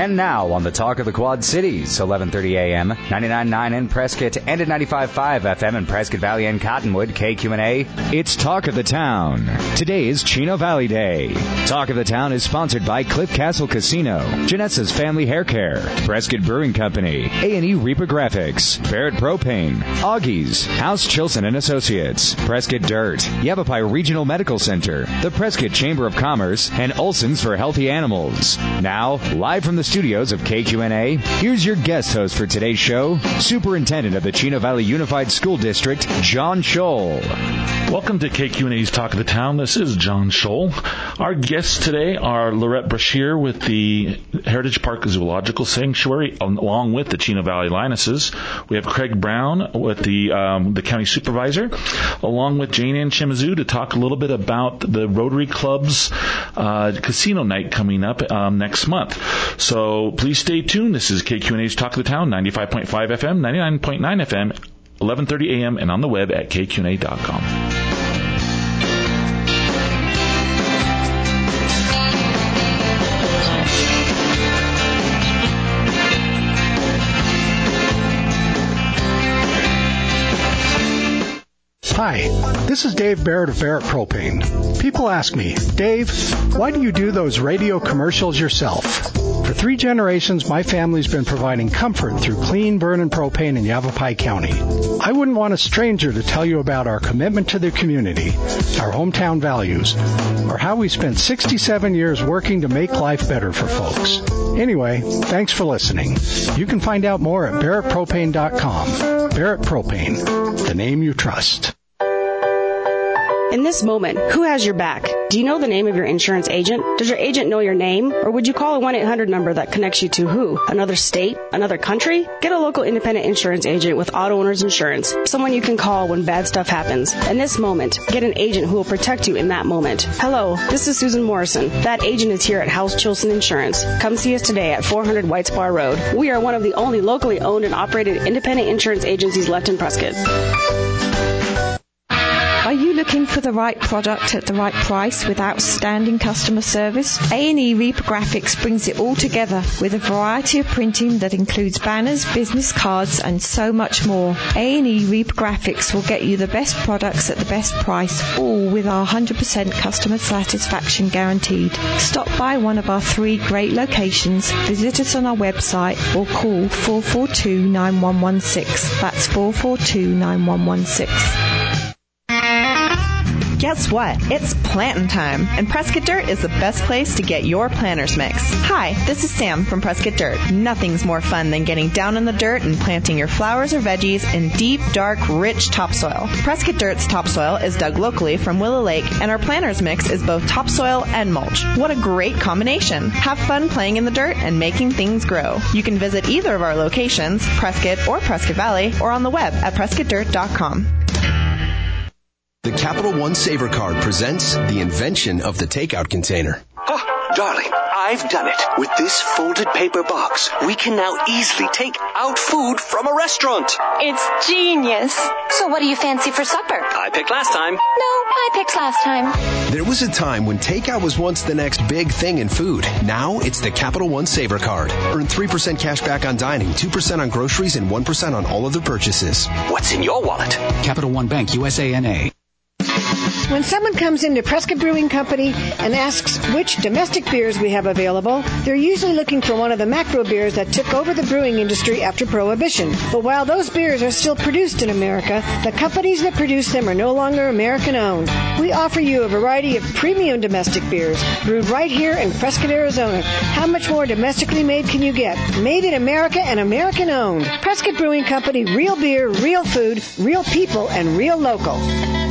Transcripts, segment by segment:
And now on the Talk of the Quad Cities, 11:30 a.m., 99.9 in Prescott, and at 95.5 FM in Prescott Valley and Cottonwood, KQNA, it's Talk of the Town. Today is Chino Valley Day. Talk of the Town is sponsored by Cliff Castle Casino, Janessa's Family Hair Care, Prescott Brewing Company, A&E Reaper Graphics, Barrett Propane, Augie's, House Chilson and Associates, Prescott Dirt, Yavapai Regional Medical Center, the Prescott Chamber of Commerce, and Olson's for Healthy Animals. Now, live from the studios of KQNA, here's your guest host for today's show, Superintendent of the Chino Valley Unified School District, John Scholl. Welcome to KQNA's Talk of the Town. This is John Scholl. Our guests today are Lorette Brashear with the Heritage Park Zoological Sanctuary, along with the Chino Valley Lionesses. We have Craig Brown with the county supervisor, along with Jane Ann Chimazoo to talk a little bit about the Rotary Club's casino night coming up next month. So please stay tuned. This is KQNA's Talk of the Town, 95.5 FM, 99.9 FM, 11:30 a.m. and on the web at kqna.com. Hi, this is Dave Barrett of Barrett Propane. People ask me, Dave, why do you do those radio commercials yourself? For 3 generations, my family's been providing comfort through clean burning propane in Yavapai County. I wouldn't want a stranger to tell you about our commitment to the community, our hometown values, or how we spent 67 years working to make life better for folks. Anyway, thanks for listening. You can find out more at barrettpropane.com. Barrett Propane, the name you trust. In this moment, who has your back? Do you know the name of your insurance agent? Does your agent know your name? Or would you call a 1-800 number that connects you to who? Another state? Another country? Get a local independent insurance agent with Auto Owners Insurance. Someone you can call when bad stuff happens. In this moment, get an agent who will protect you in that moment. Hello, this is Susan Morrison. That agent is here at House Chilson Insurance. Come see us today at 400 White Spar Road. We are one of the only locally owned and operated independent insurance agencies left in Prescott. Are you looking for the right product at the right price with outstanding customer service? A&E Reaper Graphics brings it all together with a variety of printing that includes banners, business cards, and so much more. A&E Reaper Graphics will get you the best products at the best price, all with our 100% customer satisfaction guaranteed. Stop by one of our 3 great locations, visit us on our website, or call 442-9116. That's 442-9116. Guess what? It's planting time, and Prescott Dirt is the best place to get your planters mix. Hi, this is Sam from Prescott Dirt. Nothing's more fun than getting down in the dirt and planting your flowers or veggies in deep, dark, rich topsoil. Prescott Dirt's topsoil is dug locally from Willow Lake, and our planters mix is both topsoil and mulch. What a great combination. Have fun playing in the dirt and making things grow. You can visit either of our locations, Prescott or Prescott Valley, or on the web at prescottdirt.com. The Capital One Saver Card presents the invention of the takeout container. Oh, darling, I've done it. With this folded paper box, we can now easily take out food from a restaurant. It's genius. So what do you fancy for supper? I picked last time. No, I picked last time. There was a time when takeout was once the next big thing in food. Now it's the Capital One Saver Card. Earn 3% cash back on dining, 2% on groceries, and 1% on all other purchases. What's in your wallet? Capital One Bank, USANA. When someone comes into Prescott Brewing Company and asks which domestic beers we have available, they're usually looking for one of the macro beers that took over the brewing industry after Prohibition. But while those beers are still produced in America, the companies that produce them are no longer American-owned. We offer you a variety of premium domestic beers brewed right here in Prescott, Arizona. How much more domestically made can you get? Made in America and American-owned. Prescott Brewing Company, real beer, real food, real people, and real local.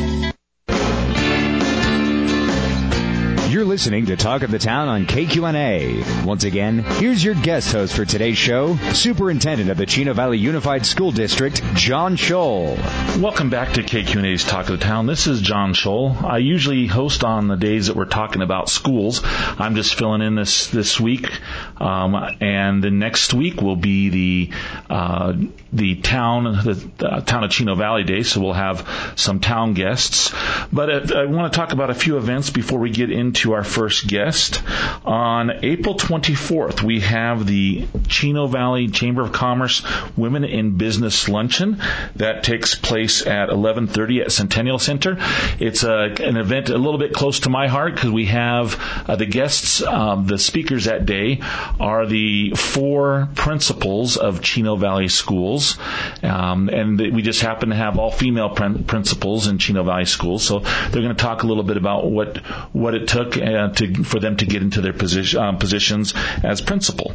You're listening to Talk of the Town on KQNA. Once again, here's your guest host for today's show, Superintendent of the Chino Valley Unified School District, John Scholl. Welcome back to KQNA's Talk of the Town. This is John Scholl. I usually host on the days that we're talking about schools. I'm just filling in this week, and the next week will be the town of Chino Valley Day, so we'll have some town guests. But I want to talk about a few events before we get into our first guest. On April 24th, we have the Chino Valley Chamber of Commerce Women in Business Luncheon. That takes place at 11:30 at Centennial Center. It's an event a little bit close to my heart because we have the guests, the speakers that day are the 4 principals of Chino Valley schools. And we just happen to have all female principals in Chino Valley schools. So they're going to talk a little bit about what it took for them to get into their positions as principal.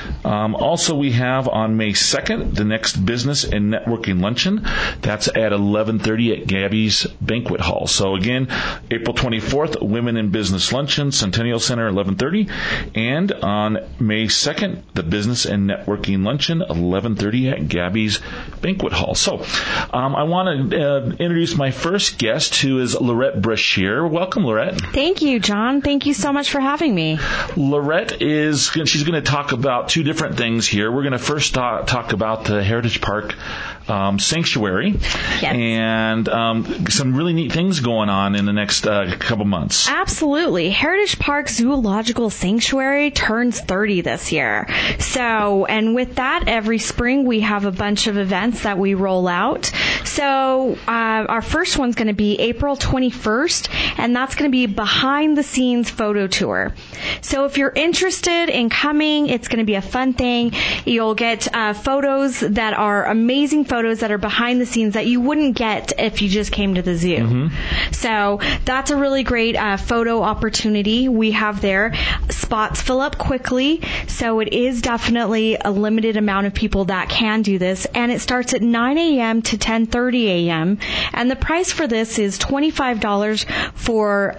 Also, we have on May 2nd, the next business and networking luncheon. That's at 11:30 at Gabby's Banquet Hall. So again, April 24th, Women in Business Luncheon, Centennial Center, 11:30. And on May 2nd, the business and networking luncheon, 11:30 at Gabby's Banquet Hall. So I want to introduce my first guest, who is Lorette Brashear. Welcome, Lorette. Thank you, John. Thank you so much for having me. Lorette she's going to talk about 2 different things here. We're going to first talk about the Heritage Park Sanctuary. Yes. And some really neat things going on in the next couple months. Absolutely. Heritage Park Zoological Sanctuary turns 30 this year. So, and with that, every spring we have a bunch of events that we roll out. So our first one's going to be April 21st, and that's going to be behind the scenes photo tour. So if you're interested in coming, it's going to be a fun thing. You'll get photos that are amazing photos that are behind the scenes that you wouldn't get if you just came to the zoo. Mm-hmm. So that's a really great photo opportunity we have there. Spots fill up quickly, so it is definitely a limited amount of people that can do this, and it starts at 9 a.m. to 10:30 a.m. And the price for this is $25 for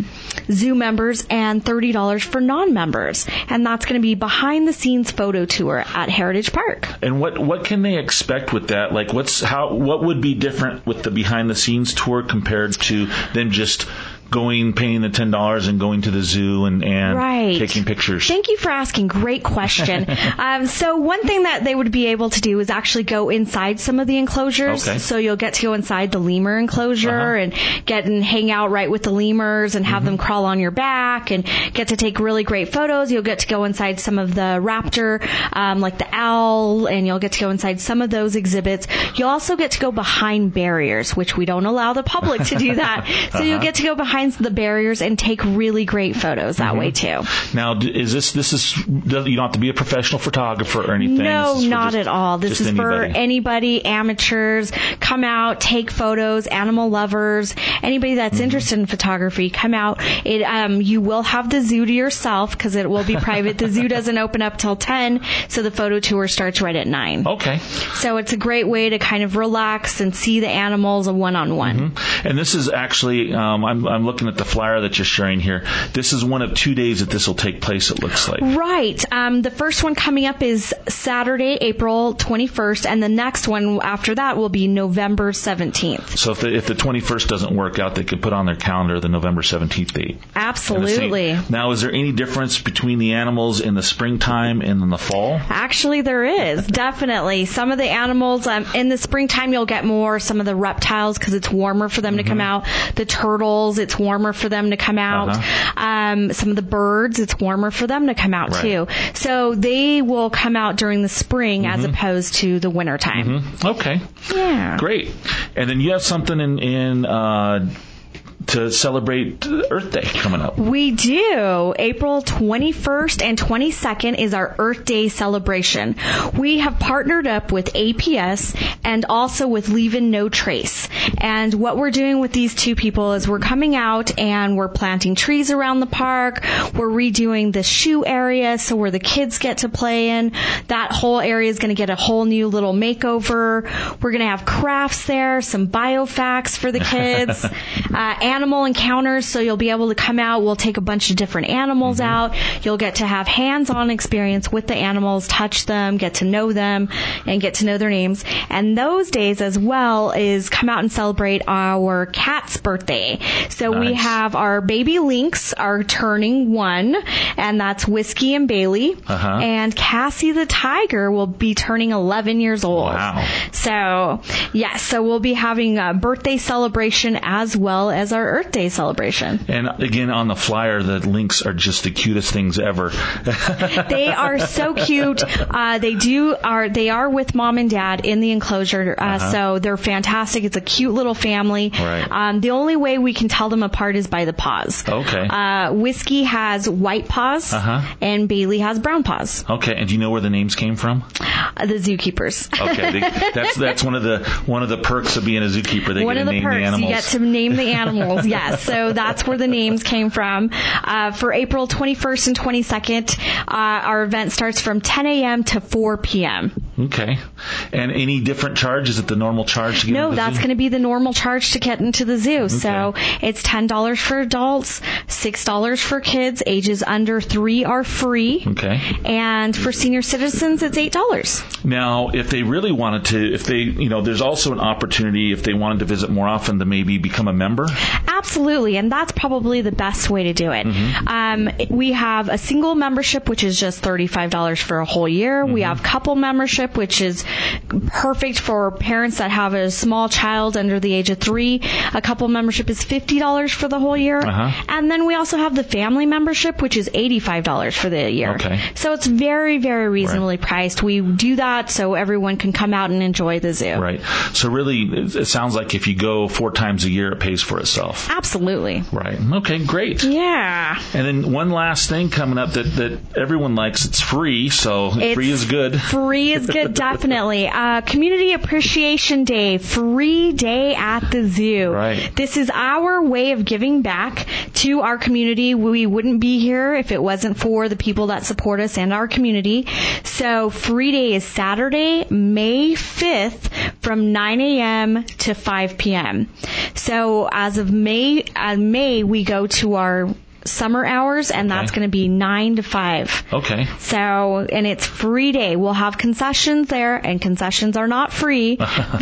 zoo members and $30 for non-members, and that's going to be behind the scenes photo tour at Heritage Park. And what can they expect with that? Like what would be different with the behind the scenes tour compared to them just paying the $10 and going to the zoo and right. Taking pictures? Thank you for asking. Great question. So one thing that they would be able to do is actually go inside some of the enclosures. Okay. So you'll get to go inside the lemur enclosure and get and hang out right with the lemurs and have them crawl on your back and get to take really great photos. You'll get to go inside some of the raptor, like the owl, and you'll get to go inside some of those exhibits. You'll also get to go behind barriers, which we don't allow the public to do that. So you'll get to go behind the barriers and take really great photos that way too. Now, is this you don't have to be a professional photographer or anything? No, not at all. This is for anybody, amateurs. Come out, take photos, animal lovers, anybody that's interested in photography, come out. You will have the zoo to yourself because it will be private. The zoo doesn't open up till 10, so the photo tour starts right at 9. Okay. So it's a great way to kind of relax and see the animals one-on-one. And this is actually, I'm looking at the flyer that you're sharing here. This is one of 2 days that this will take place, it looks like. Right. The first one coming up is Saturday, April 21st, and the next one after that will be November 17th. So if the 21st doesn't work out, they could put on their calendar the November 17th date. Absolutely. Now, is there any difference between the animals in the springtime and in the fall? Actually, there is. Definitely. Some of the animals, in the springtime, you'll get more. Some of the reptiles, because it's warmer for them to come out. The turtles, it's warmer for them to come out. Some of the birds, it's warmer for them to come out too. So they will come out during the spring as opposed to the winter time. Okay. Yeah. Great. And then you have something in to celebrate Earth Day coming up. We do. April 21st and 22nd is our Earth Day celebration. We have partnered up with APS and also with Leavin' No Trace. And what we're doing with these two people is we're coming out and we're planting trees around the park. We're redoing the shoe area, so where the kids get to play in. That whole area is going to get a whole new little makeover. We're going to have crafts there, some biofacts for the kids, animal encounters, so you'll be able to come out. We'll take a bunch of different animals out. You'll get to have hands-on experience with the animals, touch them, get to know them, and get to know their names. And those days as well is come out and celebrate our cat's birthday. So we have our baby lynx are turning 1, and that's Whiskey and Bailey. And Cassie the tiger will be turning 11 years old. Wow. So, yes, so we'll be having a birthday celebration as well. well as our Earth Day celebration. And again, on the flyer, the links are just the cutest things ever. They are so cute. They are with mom and dad in the enclosure, so they're fantastic. It's a cute little family. Right. The only way we can tell them apart is by the paws. Okay. Whiskey has white paws, and Bailey has brown paws. Okay. And do you know where the names came from? The zookeepers. Okay. That's one of the perks of being a zookeeper. They get to name the animals. You get to name the animals. Yes. So that's where the names came from. For April 21st and 22nd, our event starts from 10 a.m. to 4 p.m. Okay. And any different charge? Is it the normal charge to get into the zoo? No, that's going to be the normal charge to get into the zoo. Okay. So it's $10 for adults, $6 for kids. Ages under 3 are free. Okay. And for senior citizens, it's $8. Now, if they really wanted to, there's also an opportunity if they wanted to visit more often to maybe become a member? Absolutely. And that's probably the best way to do it. Mm-hmm. We have a single membership, which is just $35 for a whole year. Mm-hmm. We have couple membership, which is perfect for parents that have a small child under the age of 3. A couple membership is $50 for the whole year. And then we also have the family membership, which is $85 for the year. Okay. So it's very, very reasonably priced. We do that so everyone can come out and enjoy the zoo. Right. So really, it sounds like if you go 4 times a year, it pays for itself. Absolutely. Right. Okay, great. Yeah. And then one last thing coming up that everyone likes, it's free, so free is good. Free is good, definitely. Community Appreciation Day, free day at the zoo. Right. This is our way of giving back to our community. We wouldn't be here if it wasn't for the people that support us and our community. So free day is Saturday, May 5th from 9 a.m. to 5 p.m. So as of May, we go to our summer hours, and that's going to be 9 to 5. Okay. So, and it's free day. We'll have concessions there, and concessions are not free,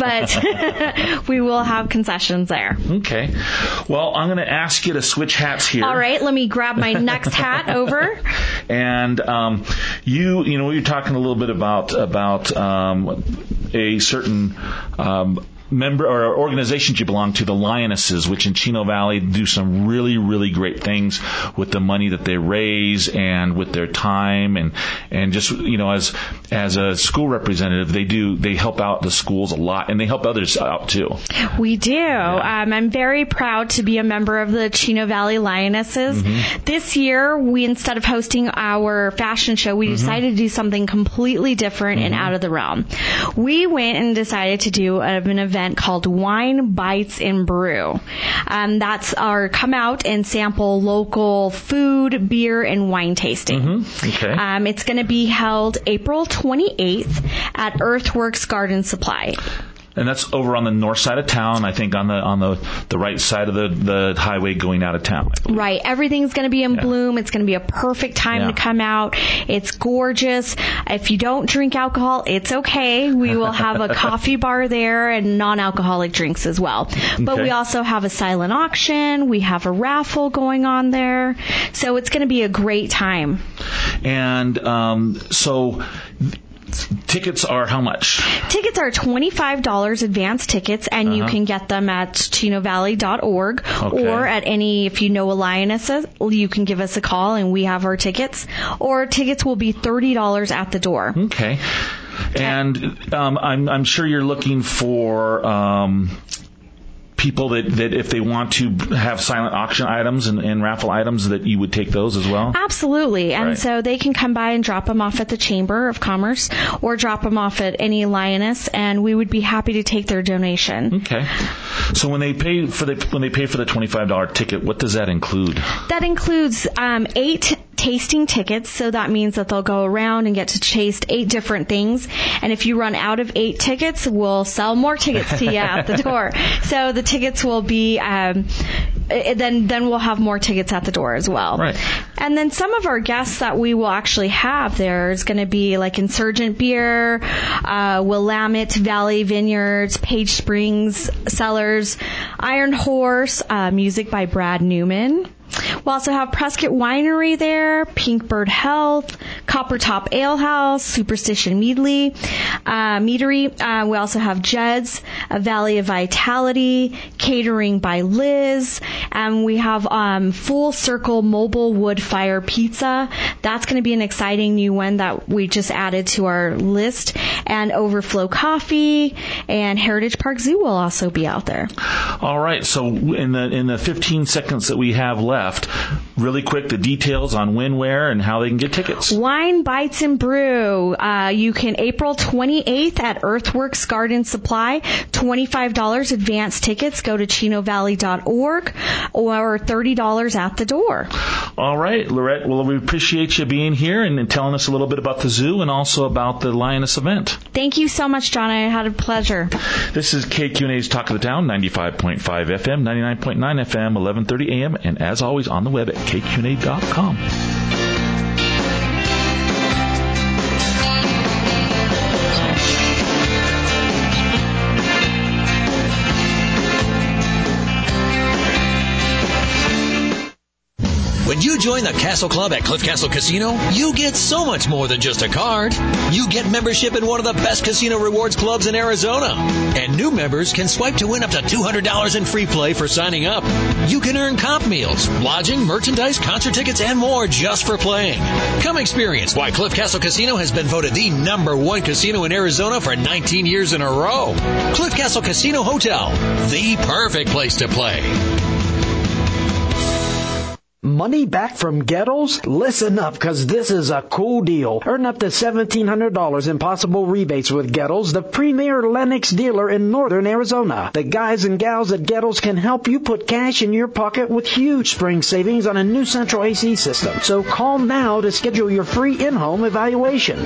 but we will have concessions there. Okay. Well, I'm going to ask you to switch hats here. All right. Let me grab my next hat over. And you're talking a little bit about a certain member or organizations you belong to, the Lionesses, which in Chino Valley do some really, really great things with the money that they raise and with their time and just, as a school representative, they help out the schools a lot, and they help others out too. We do. Yeah. I'm very proud to be a member of the Chino Valley Lionesses. Mm-hmm. This year, instead of hosting our fashion show, we decided to do something completely different and out of the realm. We went and decided to do an event called Wine Bites and Brew. That's our come out and sample local food, beer, and wine tasting. Mm-hmm. Okay. It's going to be held April 28th at Earthworks Garden Supply. And that's over on the north side of town, I think on the right side of the highway going out of town. Right. Everything's going to be in bloom. It's going to be a perfect time to come out. It's gorgeous. If you don't drink alcohol, it's okay. We will have a coffee bar there and non-alcoholic drinks as well. But we also have a silent auction. We have a raffle going on there. So it's going to be a great time. And so tickets are how much? Tickets are $25 advance tickets, and you can get them at chinovalley.org or at if you know a lioness, you can give us a call and we have our tickets. Or tickets will be $30 at the door. Okay. And I'm sure you're looking for people that if they want to have silent auction items and raffle items, that you would take those as well? Absolutely. And so they can come by and drop them off at the Chamber of Commerce or drop them off at any lioness, and we would be happy to take their donation. Okay. So when they pay for the $25 ticket, what does that include? That includes 8 tasting tickets, so that means that they'll go around and get to taste 8 different things. And if you run out of 8 tickets, we'll sell more tickets to you at the door. So the tickets will be then we'll have more tickets at the door as well. Right. And then some of our guests that we will actually have there is going to be like Insurgent Beer, Willamette Valley Vineyards, Page Springs Cellars, Iron Horse, music by Brad Newman. We'll also have Prescott Winery there, Pink Bird Health, Copper Top Ale House, Superstition Meadery. We also have Jed's, A Valley of Vitality, Catering by Liz, and we have Full Circle Mobile Wood Fire Pizza. That's going to be an exciting new one that we just added to our list. And Overflow Coffee and Heritage Park Zoo will also be out there. All right. So in the 15 seconds that we have left, really quick, the details on when, where, and how they can get tickets. Wine Bites and Brew. You can April 28th at Earthworks Garden Supply. $25 advance tickets. Go to ChinoValley.org or $30 at the door. All right, Lorette. Well, we appreciate you being here and telling us a little bit about the zoo and also about the Lioness event. Thank you so much, John. I had a pleasure. This is KQNA's Talk of the Town, 95.5 FM, 99.9 FM, 11:30 a.m., and as always on the web at kqna.com. When you join the Castle Club at Cliff Castle Casino, you get so much more than just a card. You get membership in one of the best casino rewards clubs in Arizona. And new members can swipe to win up to $200 in free play for signing up. You can earn comp meals, lodging, merchandise, concert tickets, and more just for playing. Come experience why Cliff Castle Casino has been voted the #1 casino in Arizona for 19 years in a row. Cliff Castle Casino Hotel, the perfect place to play. Money back from Gettles? Listen up, because this is a cool deal. Earn up to $1,700 in possible rebates with Gettles, the premier Lennox dealer in northern Arizona. The guys and gals at Gettles can help you put cash in your pocket with huge spring savings on a new central AC system. So call now to schedule your free in-home evaluation.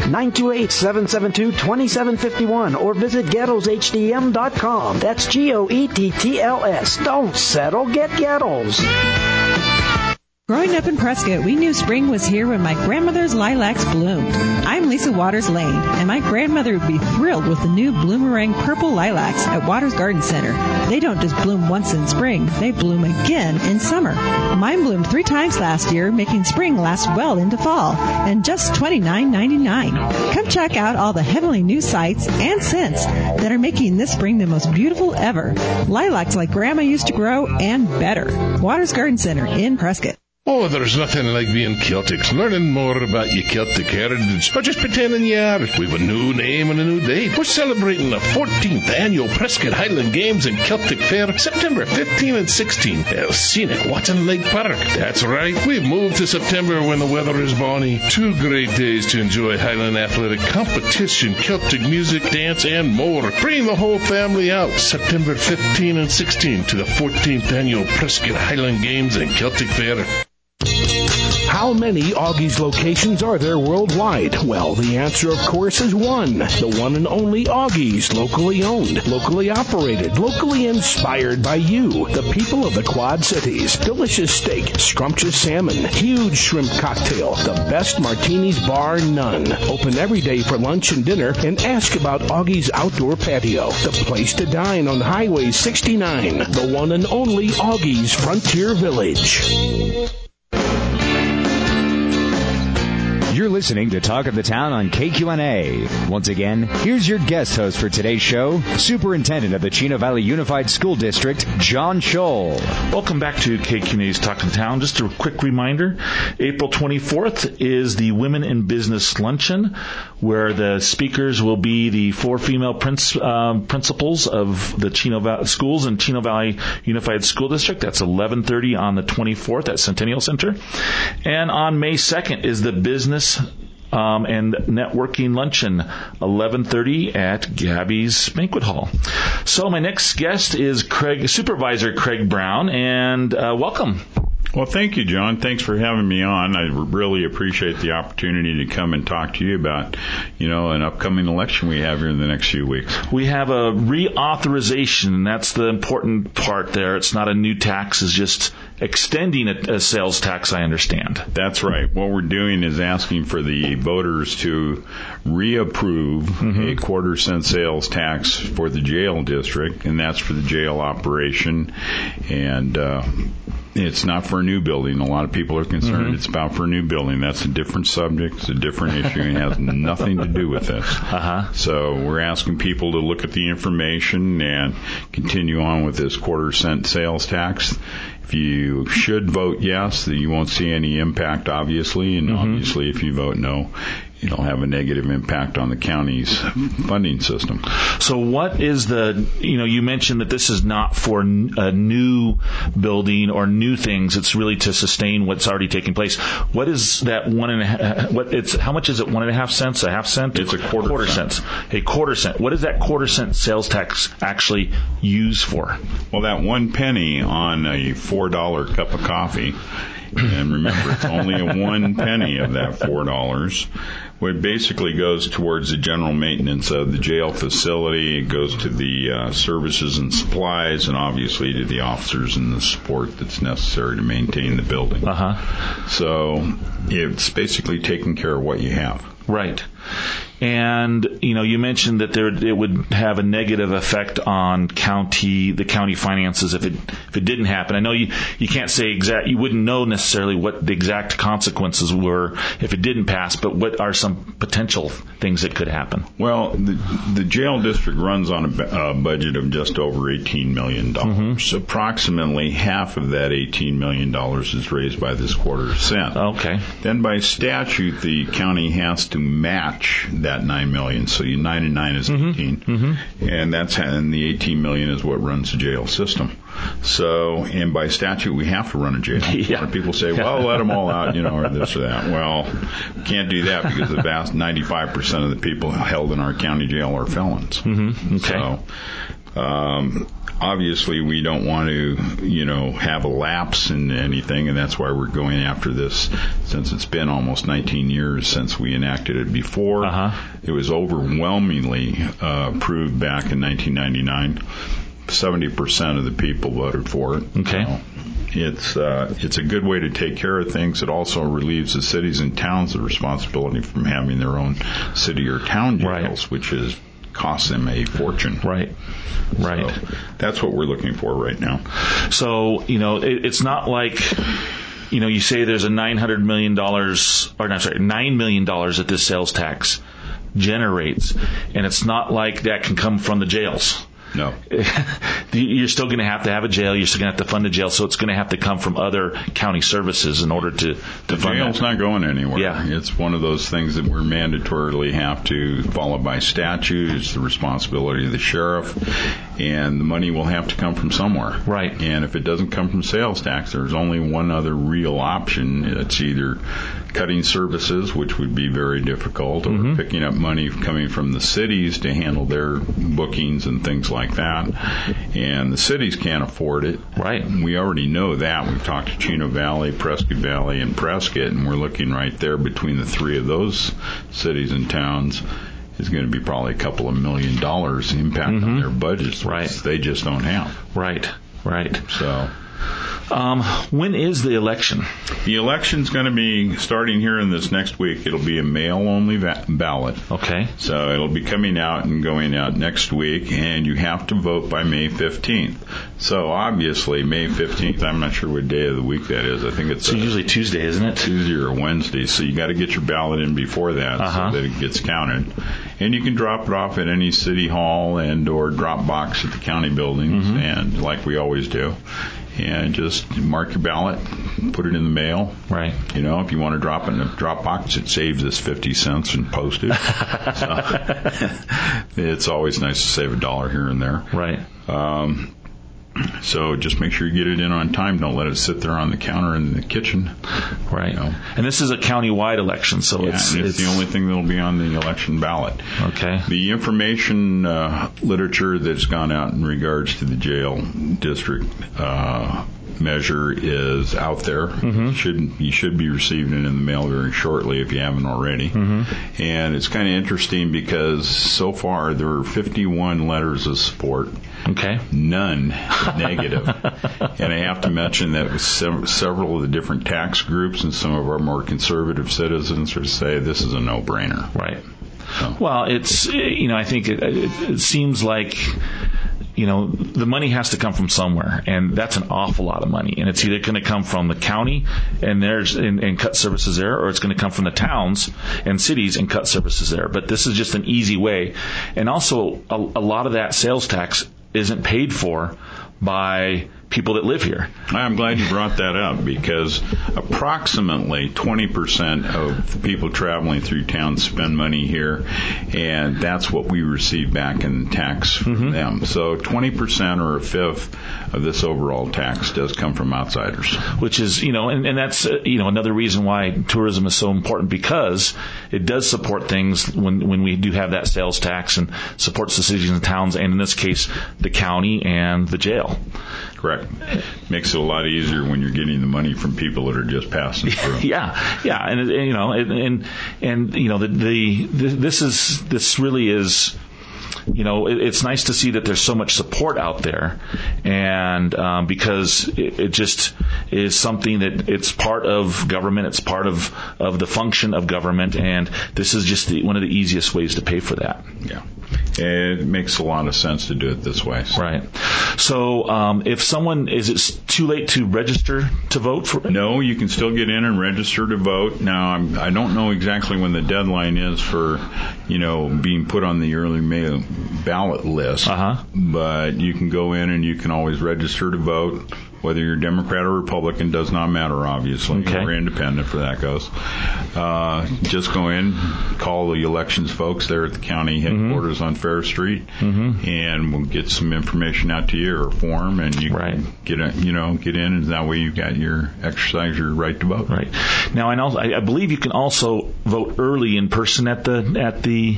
928-772-2751 or visit GettlesHDM.com. That's GOETTLS. Don't settle. Get Gettles. Growing up in Prescott, we knew spring was here when my grandmother's lilacs bloomed. I'm Lisa Waters Lane, and my grandmother would be thrilled with the new Bloomerang Purple Lilacs at Waters Garden Center. They don't just bloom once in spring, they bloom again in summer. Mine bloomed 3 times last year, making spring last well into fall, and just $29.99. Come check out all the heavenly new sights and scents that are making this spring the most beautiful ever. Lilacs like Grandma used to grow, and better. Waters Garden Center in Prescott. Oh, there's nothing like being Celtics, learning more about your Celtic heritage, or just pretending you are. We've a new name and a new date. We're celebrating the 14th annual Prescott Highland Games and Celtic Fair, September 15 and 16, at scenic Watson Lake Park. That's right, we've moved to September when the weather is balmy. 2 great days to enjoy Highland athletic competition, Celtic music, dance, and more. Bring the whole family out, September 15 and 16, to the 14th annual Prescott Highland Games and Celtic Fair. How many Augie's locations are there worldwide? Well, the answer, of course, is one. The one and only Augie's, locally owned, locally operated, locally inspired by you, the people of the Quad Cities. Delicious steak, scrumptious salmon, huge shrimp cocktail, the best martinis bar none. Open every day for lunch and dinner, and ask about Augie's Outdoor Patio, the place to dine on Highway 69, the one and only Augie's Frontier Village. You're listening to Talk of the Town on KQNA. Once again, here's your guest host for today's show, Superintendent of the Chino Valley Unified School District, John Scholl. Welcome back to KQNA's Talk of the Town. Just a quick reminder, April 24th is the Women in Business Luncheon, where the speakers will be the 4 female principals of the Chino Valley Schools and Chino Valley Unified School District. That's 11:30 on the 24th at Centennial Center. And on May 2nd is the Business and networking luncheon, 11:30 at Gabby's Banquet Hall. So my next guest is Supervisor Craig Brown, and welcome. Well, thank you, John. Thanks for having me on. I really appreciate the opportunity to come and talk to you about, an upcoming election we have here in the next few weeks. We have a reauthorization, and that's the important part there. It's not a new tax, it's just extending a sales tax, I understand. That's right. What we're doing is asking for the voters to reapprove a 1/4-cent sales tax for the jail district, and that's for the jail operation. And It's not for a new building. A lot of people are concerned it's about for a new building. That's a different subject. It's a different issue and has nothing to do with this. So we're asking people to look at the information and continue on with this quarter-cent sales tax. If you should vote yes, then you won't see any impact, obviously. And obviously, if you vote no, it'll have a negative impact on the county's funding system. So what is you mentioned that this is not for a new building or new things. It's really to sustain what's already taking place. What is that how much is it? 1.5 cents? A half cent? It's a quarter cent. A quarter cent. What is that quarter cent sales tax actually used for? Well, that 1 penny on a $4 cup of coffee, and remember, it's only a 1 penny of that $4, it basically goes towards the general maintenance of the jail facility. It goes to the services and supplies, and obviously to the officers and the support that's necessary to maintain the building. So it's basically taking care of what you have. Right. And, you mentioned that it would have a negative effect on the county finances if it didn't happen. I know you can't say you wouldn't know necessarily what the exact consequences were if it didn't pass, but what are some potential things that could happen? Well, the jail district runs on a budget of just over $18 million. So approximately half of that $18 million is raised by this quarter cent. Okay. Then by statute, the county has to match that $9 million. So 9 and 9 is 18. And the $18 million is what runs the jail system. So, and by statute, we have to run a jail. A lot of people say, well, let them all out, or this or that. Well, we can't do that because the vast 95% of the people held in our county jail are felons. Okay. So, obviously, we don't want to, have a lapse in anything, and that's why we're going after this, since it's been almost 19 years since we enacted it before. It was overwhelmingly approved back in 1999. 70% of the people voted for it. Okay. It's a good way to take care of things. It also relieves the cities and towns of responsibility from having their own city or town jails, which costs them a fortune. Right. So that's what we're looking for right now. So, it's not like, you say there's a $9 million that this sales tax generates, and it's not like that can come from the jails. No. You're still going to have a jail. You're still going to have to fund a jail. So it's going to have to come from other county services in order to fund that. The jail's not going anywhere. Yeah. It's one of those things that we're mandatorily have to follow by statute. It's the responsibility of the sheriff. And the money will have to come from somewhere. Right. And if it doesn't come from sales tax, there's only one other real option. It's either cutting services, which would be very difficult, or picking up money coming from the cities to handle their bookings and things like that. And the cities can't afford it. Right. We already know that. We've talked to Chino Valley, Prescott Valley, and Prescott, and we're looking right there between the three of those cities and towns is going to be probably a couple of $1 million impact on their budgets, which they just don't have. Right. So, when is the election? The election's going to be starting here in this next week. It'll be a mail-only ballot. Okay. So it'll be coming out and going out next week, and you have to vote by May 15th. So obviously, May 15th, I'm not sure what day of the week that is. I think it's usually Tuesday, isn't it? Tuesday or Wednesday. So you got to get your ballot in before that so that it gets counted. And you can drop it off at any city hall and or drop box at the county buildings, and like we always do. And just mark your ballot, put it in the mail. Right. If you want to drop it in a drop box, it saves us 50 cents in postage. So, it's always nice to save $1 here and there. Right. So just make sure you get it in on time. Don't let it sit there on the counter in the kitchen. Right. And this is a county-wide election, so it's the only thing that will be on the election ballot. Okay. The information literature that's gone out in regards to the jail district measure is out there. You should be receiving it in the mail very shortly if you haven't already. And it's kind of interesting because so far there are 51 letters of support. Okay. None negative. And I have to mention that several of the different tax groups and some of our more conservative citizens are say this is a no-brainer. Right. So. Well, it's I think it seems like the money has to come from somewhere, and that's an awful lot of money. And it's either going to come from the county and cut services there, or it's going to come from the towns and cities and cut services there. But this is just an easy way. And also, a lot of that sales tax isn't paid for by people that live here. I'm glad you brought that up, because approximately 20% of the people traveling through town spend money here, and that's what we receive back in tax from them. So 20% or a fifth of this overall tax does come from outsiders. Which is, and that's, another reason why tourism is so important, because it does support things when we do have that sales tax, and supports the cities and towns, and in this case, the county and the jail. Correct. Makes it a lot easier when you're getting the money from people that are just passing through. Yeah, this really is. It's nice to see that there's so much support out there, and because it just is something that it's part of government, it's part of the function of government, and this is just one of the easiest ways to pay for that. Yeah. It makes a lot of sense to do it this way. So. Right. So, is it too late to register to vote? No, you can still get in and register to vote. Now, I don't know exactly when the deadline is for, being put on the early mail ballot list. But you can go in and you can always register to vote. Whether you're Democrat or Republican does not matter, obviously. Okay. We're independent for that goes. Just go in, call the elections folks there at the county headquarters on Fair Street, and we'll get some information out to you, or a form, and you can get in, and that way you've got exercise your right to vote. Right. Now, I believe you can also vote early in person at the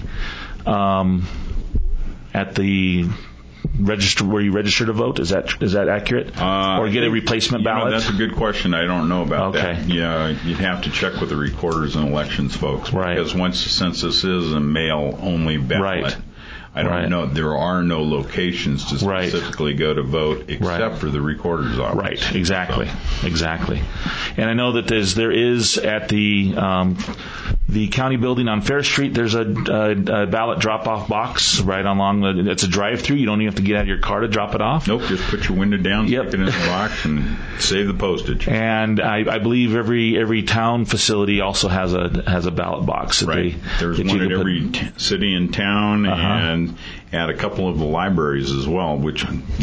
register where you register to vote. Is that accurate? Or get a replacement ballot? That's a good question. I don't know about that. Yeah, you'd have to check with the recorders and elections folks, because once the census is a mail-only ballot, I don't know. There are no locations to specifically go to vote except for the recorder's office. Right. Exactly. And I know that there is at the county building on Fair Street, there's a ballot drop-off box right along it's a drive-through. You don't even have to get out of your car to drop it off. Nope, just put your window down, stick it in the box, and save the postage. And I believe every town facility also has a ballot box. There's one at every city and town, and at a couple of the libraries as well, which I think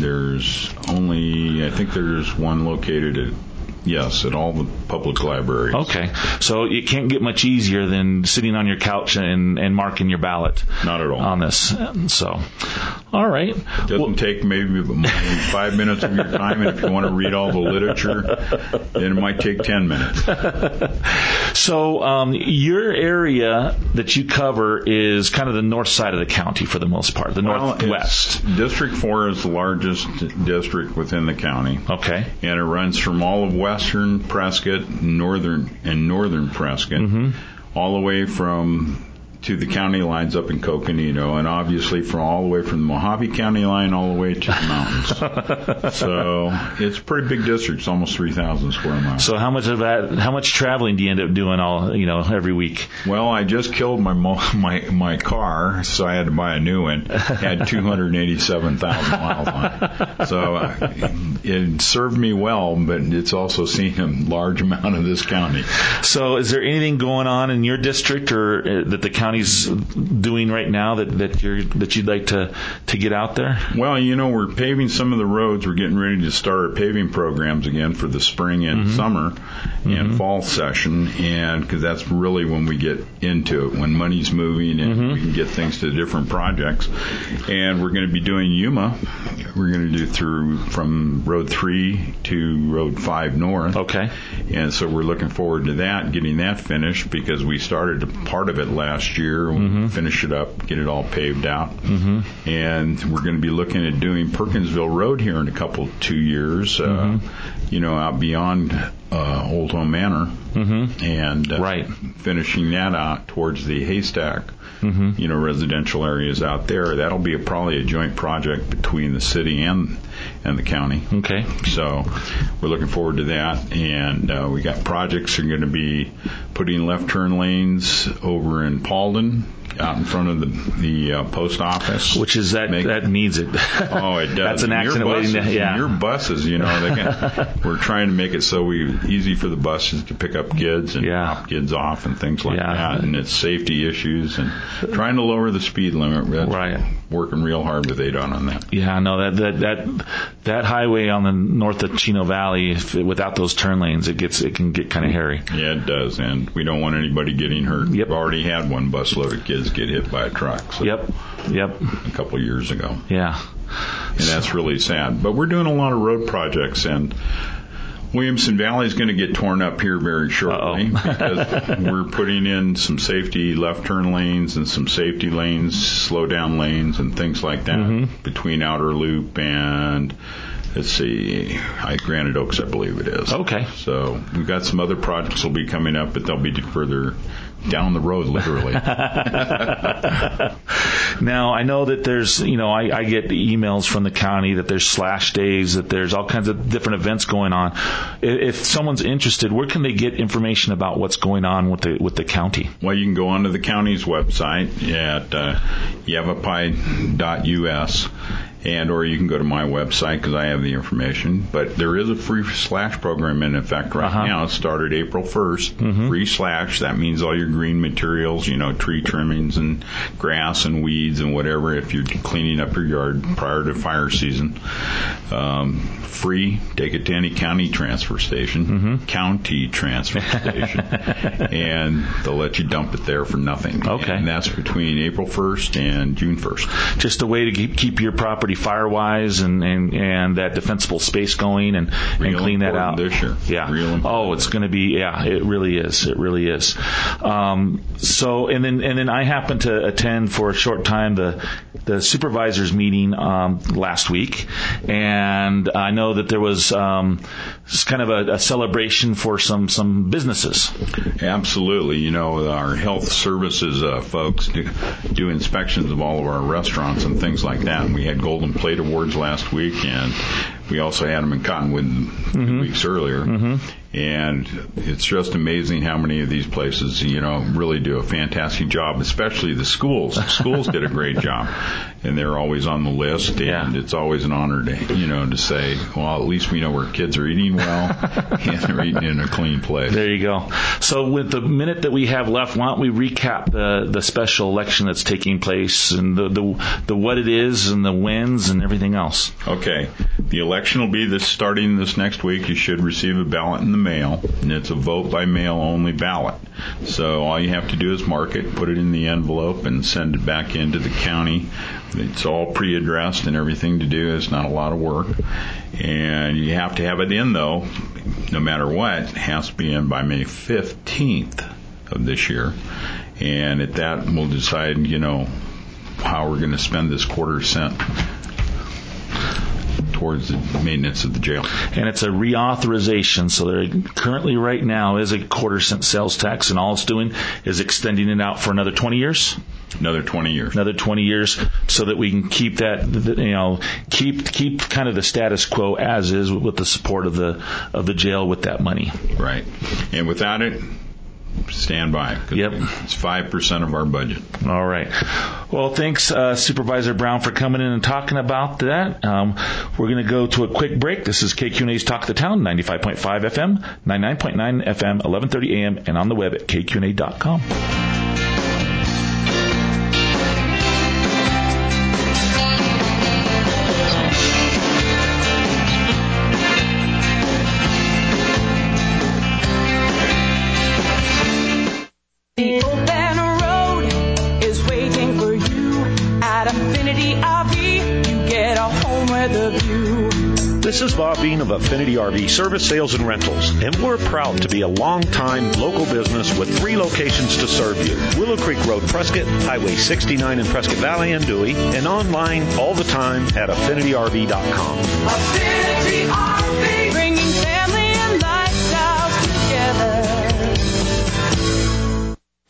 there's one located at all the public libraries. Okay. So it can't get much easier than sitting on your couch and marking your ballot. Not at all. On this. So, all right. It doesn't take maybe 5 minutes of your time, and if you want to read all the literature, then it might take 10 minutes. So, your area that you cover is kind of the north side of the county for the most part, the northwest. District 4 is the largest district within the county. Okay. And it runs from all of western Prescott, northern Prescott, all the way to the county lines up in Coconino, and obviously all the way from the Mojave County line all the way to the mountains. So it's a pretty big district. It's almost 3,000 square miles. So how much traveling do you end up doing every week? Well, I just killed my car, so I had to buy a new one. It had 287,000 miles on it. So it served me well, but it's also seen a large amount of this county. So is there anything going on in your district or that the county's doing right now that you'd like to get out there? Well, we're paving some of the roads. We're getting ready to start our paving programs again for the spring and summer and fall session, and because that's really when we get into it, when money's moving and we can get things to different projects. And we're going to be doing Yuma. We're going to do from Road 3 to Road 5 North. Okay. And so we're looking forward to that, getting that finished, because we started a part of it last year. We'll finish it up, get it all paved out. And we're going to be looking at doing Perkinsville Road here in 2 years, out beyond Old Home Manor, and finishing that out towards the Haystack, residential areas out there. That'll be probably a joint project between the city and the county. Okay. So we're looking forward to that, and we got projects that are going to be putting left turn lanes over in Paulden out in front of the post office. Which is that needs it. Oh, it does. That's an accident waiting to, yeah. Your buses, we're trying to make it so easy for the buses to pick up kids and drop kids off and things like that. And it's safety issues and trying to lower the speed limit. That's working real hard with ADOT on that. Yeah, no, that highway on the north of Chino Valley, without those turn lanes, it can get kind of hairy. Yeah, it does, and we don't want anybody getting hurt. Yep. We've already had one busload of kids get hit by a truck. So Yep. A couple of years ago. Yeah. And that's really sad. But we're doing a lot of road projects, and Williamson Valley is going to get torn up here very shortly because we're putting in some safety left turn lanes and some safety lanes, slow down lanes, and things like that between Outer Loop and, let's see, Granite Oaks, I believe it is. Okay. So we've got some other projects will be coming up, but they'll be further down the road, literally. Now, I know that there's, I get emails from the county that there's slash days, that there's all kinds of different events going on. If someone's interested, where can they get information about what's going on with the county? Well, you can go onto the county's website at yavapai.us. Or you can go to my website because I have the information. But there is a free slash program in effect right now. It started April 1st. Free slash. That means all your green materials, tree trimmings and grass and weeds and whatever, if you're cleaning up your yard prior to fire season. Free. Take it to any county transfer station. County transfer station. And they'll let you dump it there for nothing. Okay. And that's between April 1st and June 1st. Just a way to keep your property fire-wise and that defensible space going and clean that out. This year. Yeah. Real important. It's going to be, it really is. It really is. So, and then I happened to attend for a short time the supervisors meeting last week, and I know that there was kind of a celebration for some businesses. Absolutely. Our health services folks do inspections of all of our restaurants and things like that. And we had Golden Plate Awards last week, and we also had them in Cottonwood 2 weeks earlier. And it's just amazing how many of these places, really do a fantastic job, especially the schools. The schools did a great job, and they're always on the list, and it's always an honor to say, well, at least we know where kids are eating well and they're eating in a clean place. There you go. So with the minute that we have left, why don't we recap the special election that's taking place and the what it is and the wins and everything else. Okay. The election will be starting this next week. You should receive a ballot in the mail, and it's a vote by mail only ballot. So all you have to do is mark it, put it in the envelope, and send it back into the county. It's all pre-addressed and everything to do. It's not a lot of work. And you have to have it in, though, no matter what. It has to be in by May 15th of this year. And at that, we'll decide, how we're going to spend this $0.25 towards the maintenance of the jail. And it's a reauthorization, so there currently right now is a 0.25 sales tax, and all it's doing is extending it out for another 20 years? Another 20 years. Another 20 years, so that we can keep that, keep kind of the status quo as is with the support of the jail with that money. Right. And without it, stand by. Yep. It's 5% of our budget. All right. Well, thanks, Supervisor Brown, for coming in and talking about that. We're going to go to a quick break. This is KQNA's Talk of the Town, 95.5 FM, 99.9 FM, 1130 AM, and on the web at kqna.com. The open road is waiting for you at Affinity RV. You get a home with a view. This is Bob Bean of Affinity RV Service, Sales, and Rentals, and we're proud to be a long-time local business with 3 locations to serve you. Willow Creek Road, Prescott, Highway 69 in Prescott Valley and Dewey, and online all the time at AffinityRV.com. Affinity RV, bringing family and lifestyles together.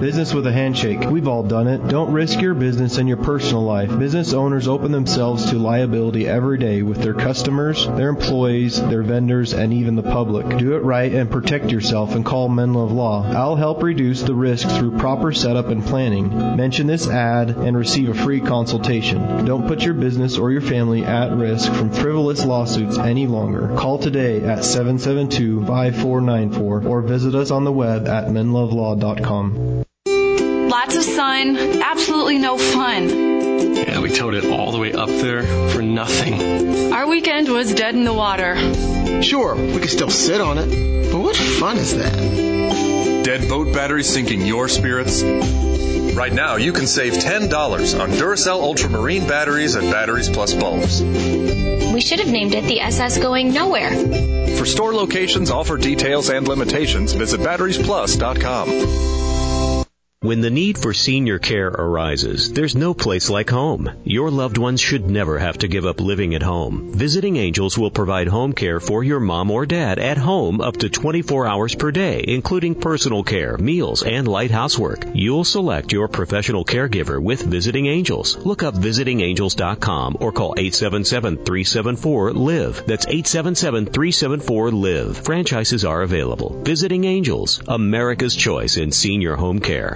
Business with a handshake. We've all done it. Don't risk your business and your personal life. Business owners open themselves to liability every day with their customers, their employees, their vendors, and even the public. Do it right and protect yourself and call Menlo Law. I'll help reduce the risk through proper setup and planning. Mention this ad and receive a free consultation. Don't put your business or your family at risk from frivolous lawsuits any longer. Call today at 772-5494 or visit us on the web at menlovelaw.com. Lots of sun, absolutely no fun. Yeah, we towed it all the way up there for nothing. Our weekend was dead in the water. Sure, we could still sit on it, but what fun is that? Dead boat batteries sinking your spirits? Right now, you can save $10 on Duracell Ultramarine batteries at Batteries Plus Bulbs. We should have named it the SS Going Nowhere. For store locations, offer details, and limitations, visit batteriesplus.com. When the need for senior care arises, there's no place like home. Your loved ones should never have to give up living at home. Visiting Angels will provide home care for your mom or dad at home up to 24 hours per day, including personal care, meals, and light housework. You'll select your professional caregiver with Visiting Angels. Look up visitingangels.com or call 877-374-LIVE. That's 877-374-LIVE. Franchises are available. Visiting Angels, America's choice in senior home care.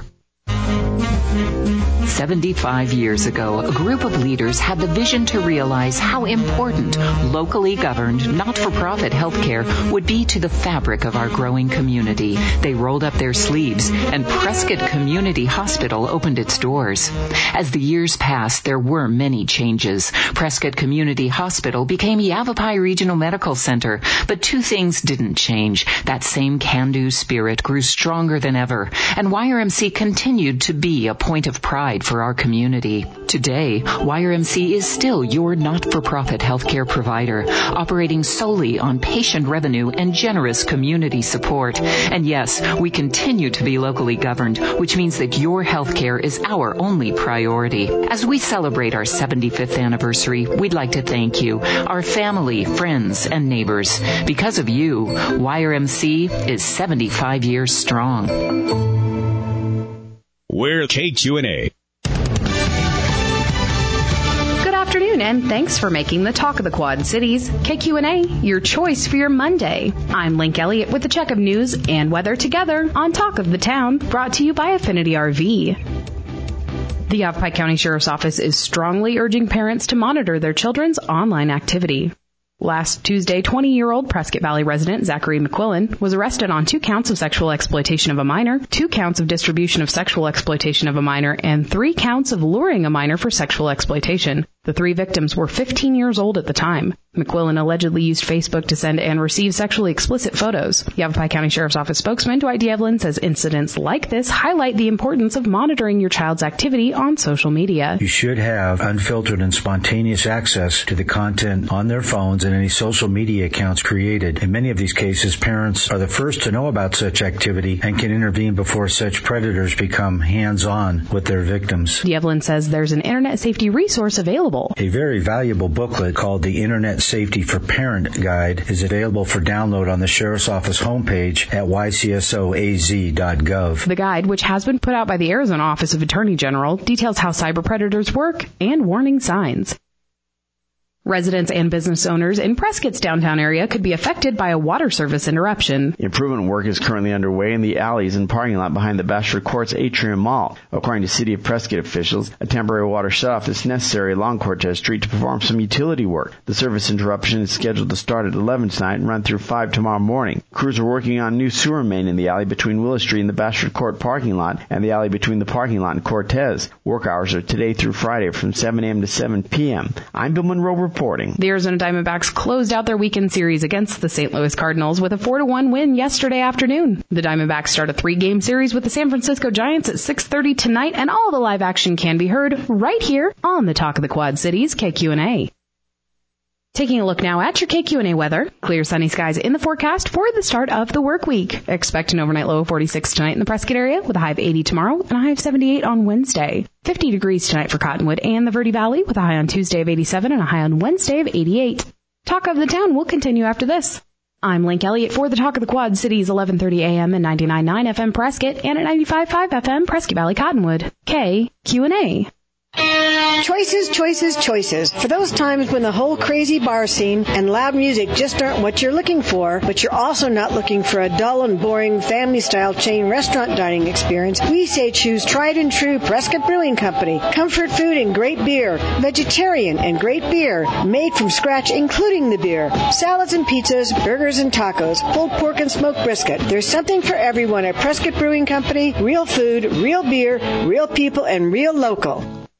75 years ago, a group of leaders had the vision to realize how important locally governed, not-for-profit healthcare would be to the fabric of our growing community. They rolled up their sleeves, and Prescott Community Hospital opened its doors. As the years passed, there were many changes. Prescott Community Hospital became Yavapai Regional Medical Center, but two things didn't change. That same can-do spirit grew stronger than ever, and YRMC continued to be a point of pride for our community. Today, YRMC is still your not-for-profit healthcare provider, operating solely on patient revenue and generous community support. And yes, we continue to be locally governed, which means that your healthcare is our only priority. As we celebrate our 75th anniversary, we'd like to thank you, our family, friends, and neighbors. Because of you, YRMC is 75 years strong. We're KQNA. Good afternoon, and thanks for making the Talk of the Quad Cities, KQNA, your choice for your Monday. I'm Link Elliott with a check of news and weather together on Talk of the Town, brought to you by Affinity RV. The Yavapai County Sheriff's Office is strongly urging parents to monitor their children's online activity. Last Tuesday, 20-year-old Prescott Valley resident Zachary McQuillan was arrested on 2 counts of sexual exploitation of a minor, 2 counts of distribution of sexual exploitation of a minor, and 3 counts of luring a minor for sexual exploitation. The 3 victims were 15 years old at the time. McQuillan allegedly used Facebook to send and receive sexually explicit photos. Yavapai County Sheriff's Office spokesman Dwight D'Evelyn says incidents like this highlight the importance of monitoring your child's activity on social media. You should have unfiltered and spontaneous access to the content on their phones and any social media accounts created. In many of these cases, parents are the first to know about such activity and can intervene before such predators become hands-on with their victims. D'Evelyn says there's an internet safety resource available. A very valuable booklet called the Internet Safety for Parent Guide is available for download on the Sheriff's Office homepage at ycsoaz.gov. The guide, which has been put out by the Arizona Office of Attorney General, details how cyber predators work and warning signs. Residents and business owners in Prescott's downtown area could be affected by a water service interruption. Improvement work is currently underway in the alleys and parking lot behind the Bachelor Courts Atrium Mall. According to City of Prescott officials, a temporary water shutoff is necessary along Cortez Street to perform some utility work. The service interruption is scheduled to start at 11 tonight and run through 5 tomorrow morning. Crews are working on new sewer main in the alley between Willis Street and the Bachelor Court parking lot and the alley between the parking lot and Cortez. Work hours are today through Friday from 7 a.m. to 7 p.m. I'm Bill Monroe reporting. The Arizona Diamondbacks closed out their weekend series against the St. Louis Cardinals with a 4-1 win yesterday afternoon. The Diamondbacks start a 3-game series with the San Francisco Giants at 6:30 tonight, and all the live action can be heard right here on the Talk of the Quad Cities, KQNA. Taking a look now at your KQNA weather. Clear sunny skies in the forecast for the start of the work week. Expect an overnight low of 46 tonight in the Prescott area with a high of 80 tomorrow and a high of 78 on Wednesday. 50 degrees tonight for Cottonwood and the Verde Valley with a high on Tuesday of 87 and a high on Wednesday of 88. Talk of the Town will continue after this. I'm Link Elliott for the Talk of the Quad Cities, 1130 a.m. and 99.9 FM Prescott and at 95.5 FM Prescott Valley Cottonwood. KQNA. Choices, choices, choices. For those times when the whole crazy bar scene and loud music just aren't what you're looking for, but you're also not looking for a dull and boring family-style chain restaurant dining experience, we say choose tried and true Prescott Brewing Company. Comfort food and great beer. Vegetarian and great beer. Made from scratch, including the beer. Salads and pizzas, burgers and tacos, pulled pork and smoked brisket. There's something for everyone at Prescott Brewing Company. Real food, real beer, real people, and real local.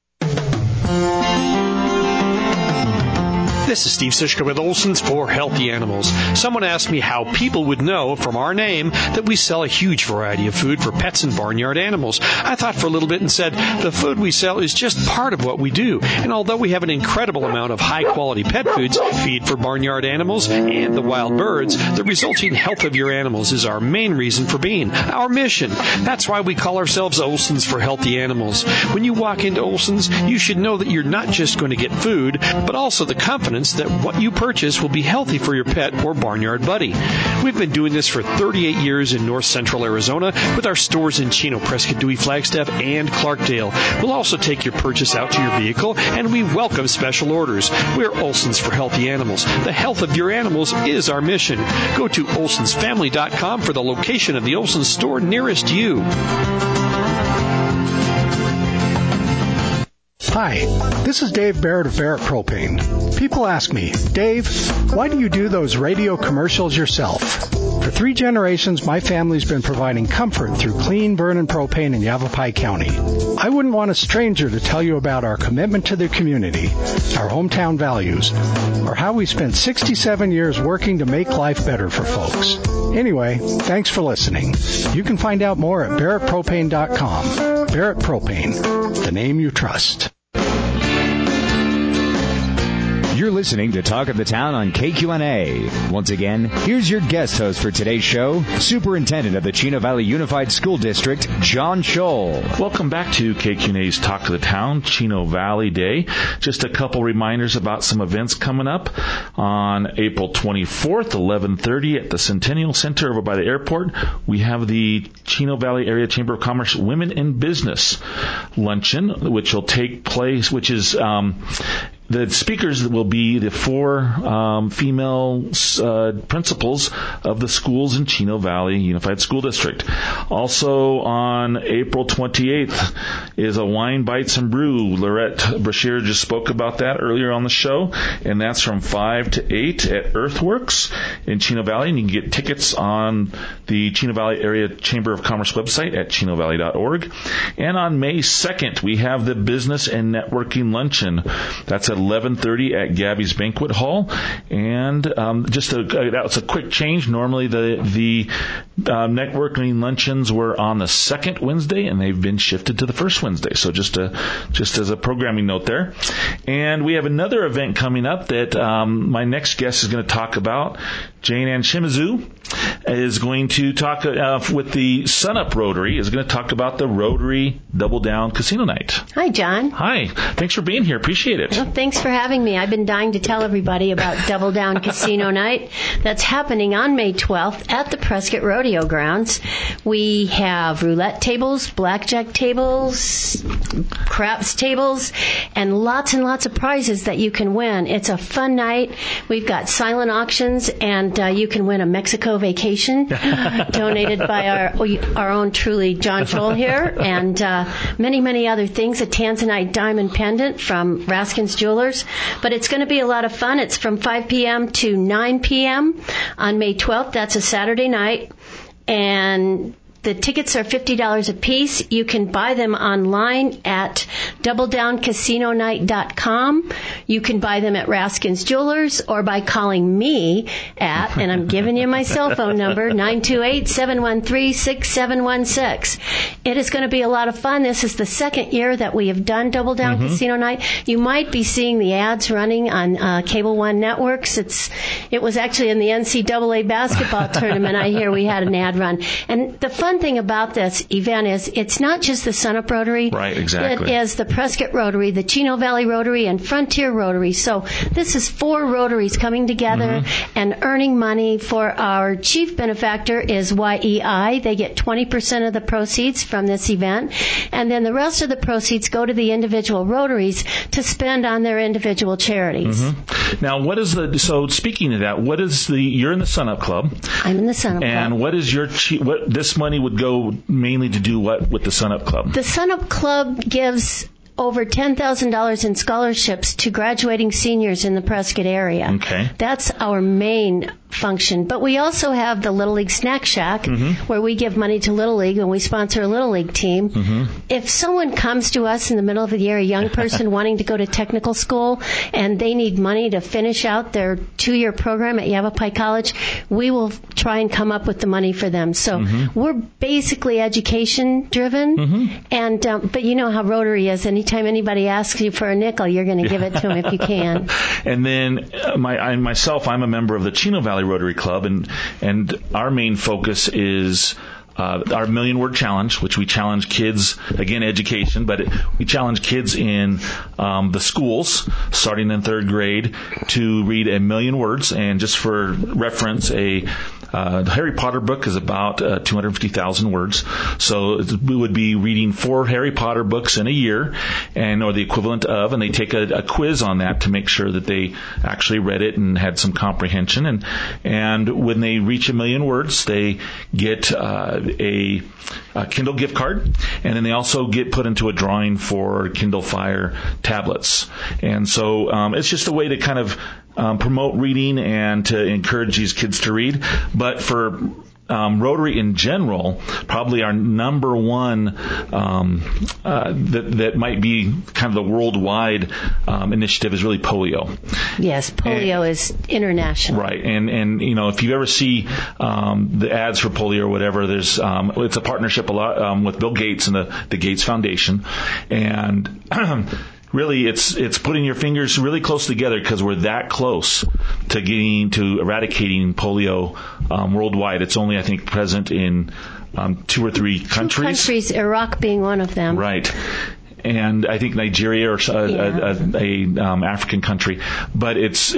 This is Steve Sischka with Olson's for Healthy Animals. Someone asked me how people would know from our name that we sell a huge variety of food for pets and barnyard animals. I thought for a little bit and said, the food we sell is just part of what we do. And although we have an incredible amount of high-quality pet foods, feed for barnyard animals and the wild birds, the resulting health of your animals is our main reason for being, our mission. That's why we call ourselves Olson's for Healthy Animals. When you walk into Olson's, you should know that you're not just going to get food, but also the confidence that what you purchase will be healthy for your pet or barnyard buddy. We've been doing this for 38 years in north central Arizona with our stores in Chino, Prescott, Dewey, Flagstaff, and Clarkdale. We'll also take your purchase out to your vehicle, and we welcome special orders. We're Olson's for Healthy Animals. The health of your animals is our mission. Go to olsonsfamily.com for the location of the Olson's store nearest you. Hi, this is Dave Barrett of Barrett Propane. People ask me, Dave, why do you do those radio commercials yourself? For 3 generations, my family's been providing comfort through clean burning propane in Yavapai County. I wouldn't want a stranger to tell you about our commitment to the community, our hometown values, or how we spent 67 years working to make life better for folks. Anyway, thanks for listening. You can find out more at barrettpropane.com. Barrett Propane, the name you trust. You're listening to Talk of the Town on KQNA. Once again, here's your guest host for today's show, Superintendent of the Chino Valley Unified School District, John Scholl. Welcome back to KQNA's Talk of the Town, Chino Valley Day. Just a couple reminders about some events coming up. On April 24th, 11:30 at the Centennial Center over by the airport, we have the Chino Valley Area Chamber of Commerce Women in Business Luncheon, which will take place, which is the speakers will be the 4 female principals of the schools in Chino Valley Unified School District. Also on April 28th is a Wine, Bites, and Brew. Lorette Brashear just spoke about that earlier on the show, and that's from 5 to 8 at Earthworks in Chino Valley. And you can get tickets on the Chino Valley Area Chamber of Commerce website at chinovalley.org. And on May 2nd, we have the Business and Networking Luncheon. That's at 11:30 at Gabby's Banquet Hall, and that's a quick change. Normally, the networking luncheons were on the second Wednesday, and they've been shifted to the first Wednesday. So just as a programming note there. And we have another event coming up that my next guest is going to talk about. Jane Ann Shimizu is going to talk with the Sunup Rotary, is going to talk about the Rotary Double Down Casino Night. Hi, John. Hi. Thanks for being here. Appreciate it. Well, thanks for having me. I've been dying to tell everybody about Double Down Casino Night. That's happening on May 12th at the Prescott Rodeo Grounds. We have roulette tables, blackjack tables, craps tables, and lots of prizes that you can win. It's a fun night. We've got silent auctions, and you can win a Mexico vacation donated by our own truly John Scholl here, and many other things. A Tanzanite diamond pendant from Raskin's Jewelers. But it's going to be a lot of fun. It's from 5 p.m. to 9 p.m. on May 12th. That's a Saturday night. And the tickets are $50 a piece. You can buy them online at doubledowncasinonight.com. You can buy them at Raskin's Jewelers or by calling me at, and I'm giving you my cell phone number, 928-713-6716. It is going to be a lot of fun. This is the second year that we have done Double Down Casino Night. You might be seeing the ads running on Cable One networks. It was actually in the NCAA basketball tournament. I hear we had an ad run. And the fun fun thing about this event is it's not just the Sunup Rotary. Right, exactly. It is the Prescott Rotary, the Chino Valley Rotary, and Frontier Rotary. So this is 4 Rotaries coming together and earning money. For our chief benefactor is YEI. They get 20% of the proceeds from this event. And then the rest of the proceeds go to the individual Rotaries to spend on their individual charities. Now, so speaking of that, you're in the Sunup Club. I'm in the Sunup Club. And what is what this money would go mainly to do what with the Sunup Club? The Sunup Club gives over $10,000 in scholarships to graduating seniors in the Prescott area. Okay. That's our main function. But we also have the Little League Snack Shack, where we give money to Little League and we sponsor a Little League team. If someone comes to us in the middle of the year, a young person wanting to go to technical school, and they need money to finish out their 2-year program at Yavapai College, we will try and come up with the money for them. So we're basically education driven. And but you know how Rotary is. Anytime anybody asks you for a nickel, you're going to give it to them if you can. And then I'm a member of the Chino Valley Rotary Club, and our main focus is our Million Word Challenge, which we challenge kids, again, education, but we challenge kids in the schools, starting in 3rd grade, to read 1 million words. And just for reference, the Harry Potter book is about 250,000 words. So we would be reading 4 Harry Potter books in a year, or the equivalent of, and they take a quiz on that to make sure that they actually read it and had some comprehension. And when they reach 1 million words, they get a Kindle gift card, and then they also get put into a drawing for Kindle Fire tablets. And so it's just a way to kind of promote reading and to encourage these kids to read. But for Rotary in general, probably our number one that might be kind of the worldwide initiative is really polio. Yes, polio is international. Right, and if you ever see the ads for polio or whatever, there's it's a partnership a lot with Bill Gates and the Gates Foundation, and really, it's putting your fingers really close together because we're that close to eradicating polio worldwide. It's only, I think, present in 2 or 3 countries. 2 countries, Iraq being one of them. Right. And I think Nigeria or a African country. But it's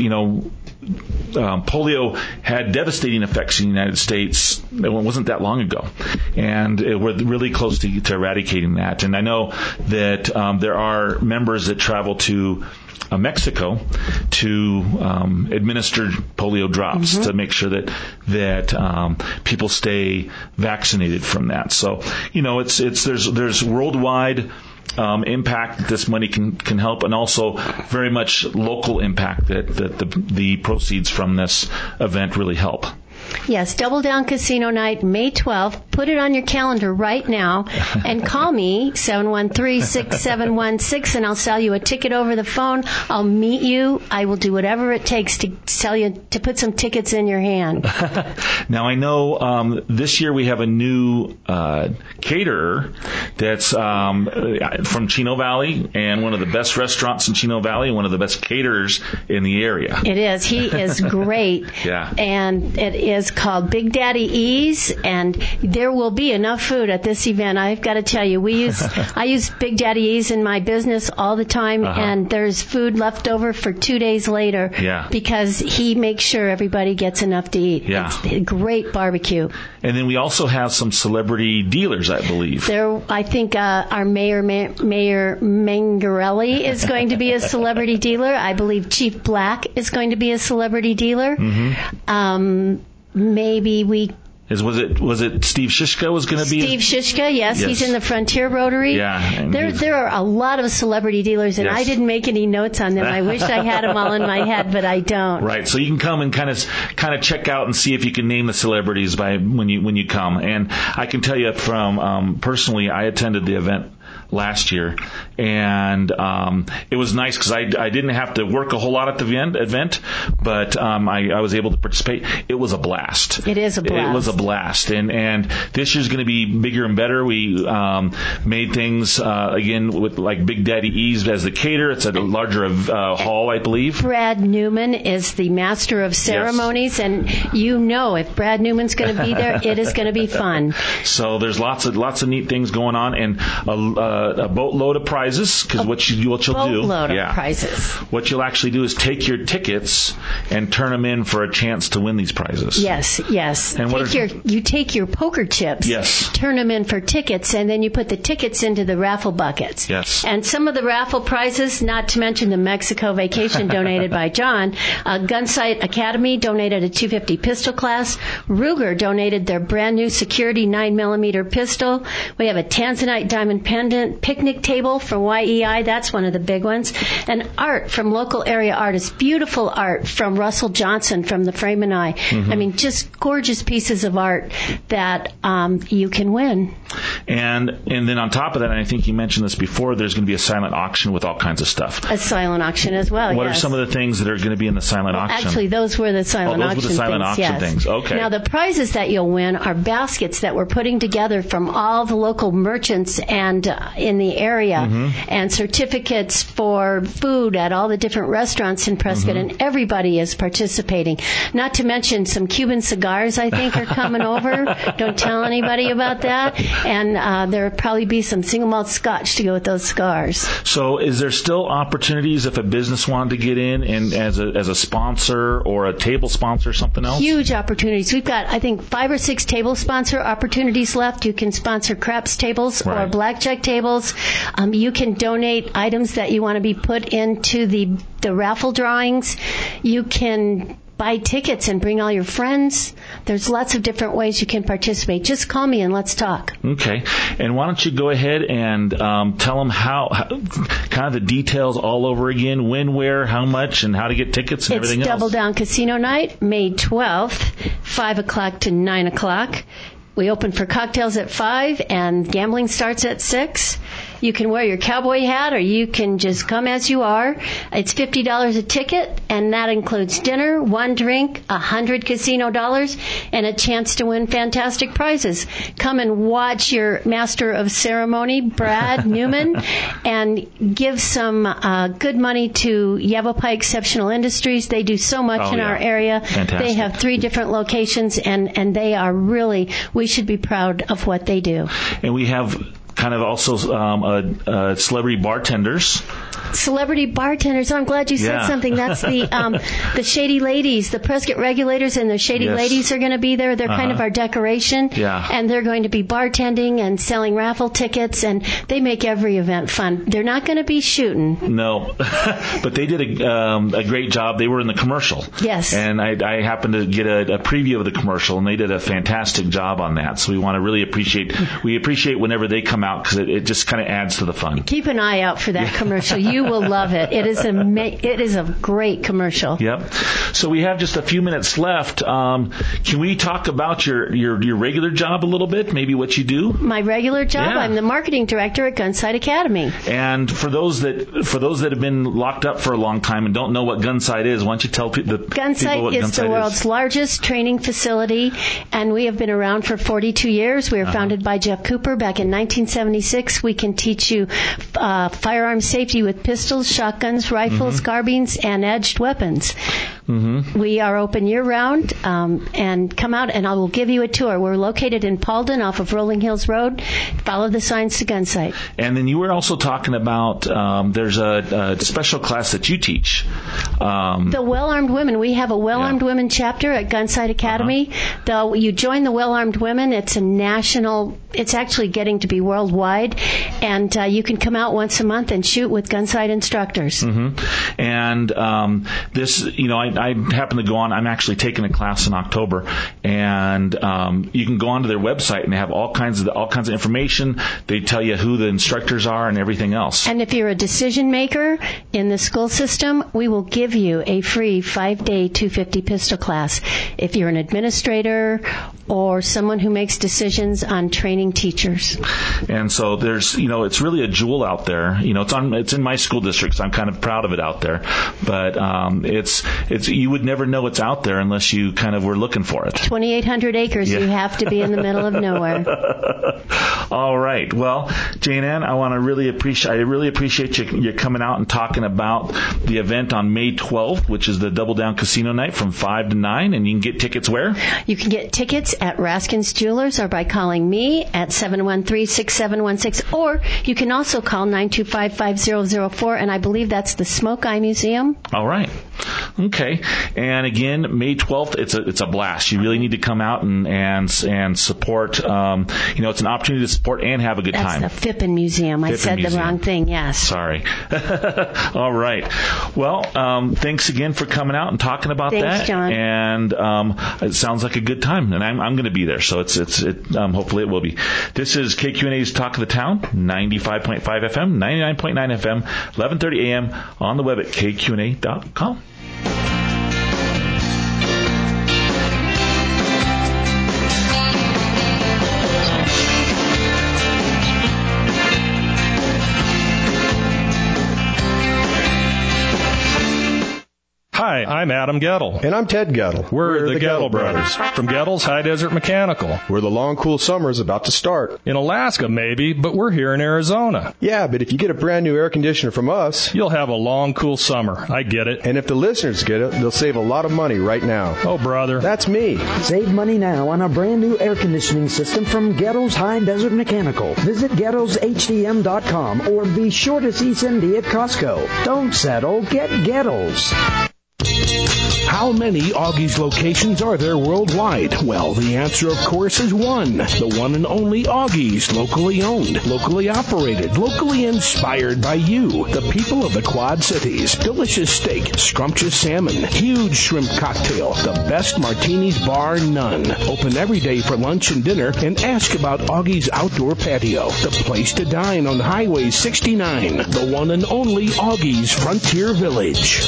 polio had devastating effects in the United States. It wasn't that long ago, and we're really close to eradicating that. And I know that there are members that travel to Mexico to administer polio drops to make sure that people stay vaccinated from that. So there's worldwide impact this money can help, and also very much local impact that the proceeds from this event really help. Yes, Double Down Casino Night, May 12th. Put it on your calendar right now and call me, 713-6716, and I'll sell you a ticket over the phone. I'll meet you. I will do whatever it takes to sell you, to put some tickets in your hand. Now, I know this year we have a new caterer that's from Chino Valley, and one of the best restaurants in Chino Valley, one of the best caterers in the area. It is. He is great. Yeah. And it is called Big Daddy E's, and there will be enough food at this event. I've got to tell you, I use Big Daddy E's in my business all the time, and there's food left over for 2 days later because he makes sure everybody gets enough to eat. Yeah. It's a great barbecue. And then we also have some celebrity dealers, I believe. I think our Mayor Mangarelli is going to be a celebrity dealer. I believe Chief Black is going to be a celebrity dealer. Maybe we... Was it Steve Shishka was going to be? Steve Shishka, yes. He's in the Frontier Rotary. Yeah. There are a lot of celebrity dealers, and I didn't make any notes on them. I wish I had them all in my head, but I don't. Right. So you can come and kind of check out and see if you can name the celebrities when you come. And I can tell you from personally, I attended the event last year, and it was nice because I didn't have to work a whole lot at the event, but I was able to participate. It was a blast. It is a blast. It was a blast, and this year's going to be bigger and better. We made things again with like Big Daddy E's as the caterer. It's a larger hall, I believe. Brad Newman is the master of ceremonies, yes. And if Brad Newman's going to be there, it is going to be fun. So there's lots of neat things going on, and a boatload of prizes. Because what you'll do, boatload of prizes. What you'll actually do is take your tickets and turn them in for a chance to win these prizes. Yes. And you take your poker chips. Yes. Turn them in for tickets, and then you put the tickets into the raffle buckets. Yes. And some of the raffle prizes, not to mention the Mexico vacation donated by John, Gunsight Academy donated a .250 pistol class. Ruger donated their brand new security 9mm pistol. We have a Tanzanite diamond pendant, picnic table from YEI. That's one of the big ones. And art from local area artists. Beautiful art from Russell Johnson from the Frame and Eye. Mm-hmm. I mean, just gorgeous pieces of art that you can win. And then on top of that, and I think you mentioned this before, there's going to be a silent auction with all kinds of stuff. A silent auction as well, What yes. are some of the things that are going to be in the silent auction? Actually, those were the silent auction things. Those were the silent auction things. Okay. Now, the prizes that you'll win are baskets that we're putting together from all the local merchants and in the area, and certificates for food at all the different restaurants in Prescott, and everybody is participating. Not to mention some Cuban cigars, I think, are coming over. Don't tell anybody about that. And there'll probably be some single malt scotch to go with those cigars. So is there still opportunities if a business wanted to get in and as a sponsor or a table sponsor or something else? Huge opportunities. We've got, I think, 5 or 6 table sponsor opportunities left. You can sponsor craps tables or blackjack tables. You can donate items that you want to be put into the raffle drawings. You can buy tickets and bring all your friends. There's lots of different ways you can participate. Just call me and let's talk. Okay. And why don't you go ahead and tell them how kind of the details all over again, when, where, how much, and how to get tickets and everything else. It's Double Down Casino Night, May 12th, 5 o'clock to 9 o'clock. We open for cocktails at 5 and gambling starts at 6. You can wear your cowboy hat or you can just come as you are. It's $50 a ticket, and that includes dinner, 1 drink, $100 casino dollars, and a chance to win fantastic prizes. Come and watch your master of ceremony, Brad Newman, and give some good money to Yavapai Exceptional Industries. They do so much in our area. Fantastic. They have 3 different locations, and they are really, we should be proud of what they do. And we have kind of also celebrity bartenders. Celebrity bartenders. Oh, I'm glad you said something. That's the Shady Ladies. The Prescott Regulators and the Shady Ladies are going to be there. They're kind of our decoration. Yeah. And they're going to be bartending and selling raffle tickets, and they make every event fun. They're not going to be shooting. No. But they did a great job. They were in the commercial. Yes. And I happened to get a preview of the commercial, and they did a fantastic job on that. So we want to really appreciate whenever they come out, because it just kind of adds to the fun. Keep an eye out for that commercial. You will love it. It is a great commercial. Yep. So we have just a few minutes left. Can we talk about your regular job a little bit? Maybe what you do? My regular job? Yeah. I'm the marketing director at Gunsight Academy. And for those that have been locked up for a long time and don't know what Gunsight is, why don't you tell people what Gunsight is the world's largest training facility, and we have been around for 42 years. We were founded by Jeff Cooper back in 1976. We can teach you firearm safety with pistols, shotguns, rifles, carbines, and edged weapons. We are open year-round, and come out and I will give you a tour. We're located in Paulden off of Rolling Hills Road. Follow the signs to Gunsight. And then you were also talking about there's a special class that you teach. The Well-Armed Women. We have a Well-Armed Women chapter at Gunsight Academy. Though you join the Well-Armed Women, it's a national, it's actually getting to be worldwide, and you can come out once a month and shoot with Gunsight instructors. And this, I happen to go on. I'm actually taking a class in October, and you can go onto their website, and they have all kinds of information. They tell you who the instructors are and everything else. And if you're a decision maker in the school system, we will give you a free 5-day 250 pistol class. If you're an administrator or someone who makes decisions on training teachers. And so there's, it's really a jewel out there. It's in my school district, so I'm kind of proud of it out there. But it's you would never know it's out there unless you kind of were looking for it. 2,800 acres. Yeah. You have to be in the middle of nowhere. All right. Well, Jane Ann, I really appreciate you coming out and talking about the event on May 12th, which is the Double Down Casino Night from 5 to 9. And you can get tickets where? You can get tickets at Raskins Jewelers or by calling me at 713-6716. Or you can also call 925-5004. And I believe that's the Smoke Eye Museum. All right. Okay. And again, May 12th, it's a blast. You really need to come out and support. It's an opportunity to support and have a good time. That's the Phippen Museum. I said the wrong thing. Yes. Sorry. All right. Well, thanks again for coming out and talking about that. Thanks, John. And it sounds like a good time, and I'm going to be there. So it's hopefully it will be. This is KQNA's Talk of the Town, 95.5 FM, 99.9 FM, 11:30 a.m. on the web at kqna.com. Hi, I'm Adam Gettle. And I'm Ted Gettle. We're the Gettle Brothers from Gettle's High Desert Mechanical. Where the long, cool summer is about to start. In Alaska, maybe, but we're here in Arizona. Yeah, but if you get a brand new air conditioner from us, you'll have a long, cool summer. I get it. And if the listeners get it, they'll save a lot of money right now. Oh, brother. That's me. Save money now on a brand new air conditioning system from Gettle's High Desert Mechanical. Visit Gettle'sHDM.com or be sure to see Cindy at Costco. Don't settle. Get Gettle's. How many Augie's locations are there worldwide? Well, the answer, of course, is one. The one and only Augie's, locally owned, locally operated, locally inspired by you, the people of the Quad Cities. Delicious steak, scrumptious salmon, huge shrimp cocktail, the best martinis bar none. Open every day for lunch and dinner, and ask about Augie's Outdoor Patio, the place to dine on Highway 69, the one and only Augie's Frontier Village.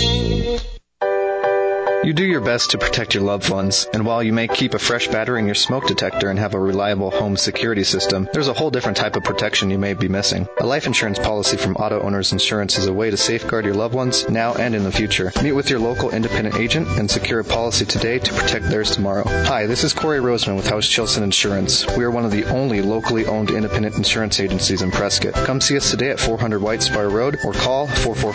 You do your best to protect your loved ones, and while you may keep a fresh battery in your smoke detector and have a reliable home security system, there's a whole different type of protection you may be missing. A life insurance policy from Auto Owners Insurance is a way to safeguard your loved ones now and in the future. Meet with your local independent agent and secure a policy today to protect theirs tomorrow. Hi, this is Corey Roseman with House Chilson Insurance. We are one of the only locally owned independent insurance agencies in Prescott. Come see us today at 400 White Spire Road or call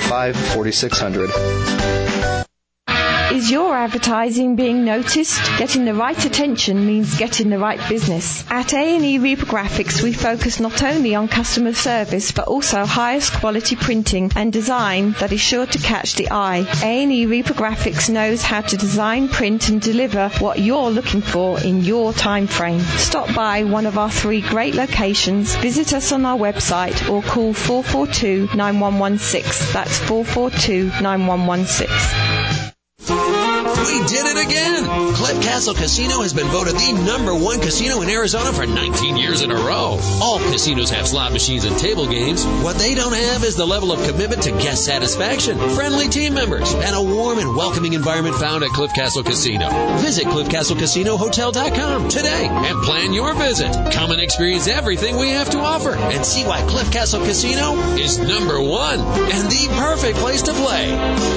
445-4600. Is your advertising being noticed? Getting the right attention means getting the right business. At A&E Reprographics, we focus not only on customer service, but also highest quality printing and design that is sure to catch the eye. A&E Reprographics knows how to design, print, and deliver what you're looking for in your time frame. Stop by one of our 3 great locations, visit us on our website, or call 442-9116. That's 442-9116. We did it again! Cliff Castle Casino has been voted the #1 casino in Arizona for 19 years in a row. All casinos have slot machines and table games. What they don't have is the level of commitment to guest satisfaction, friendly team members, and a warm and welcoming environment found at Cliff Castle Casino. Visit CliffCastleCasinoHotel.com today and plan your visit. Come and experience everything we have to offer and see why Cliff Castle Casino is #1 and the perfect place to play.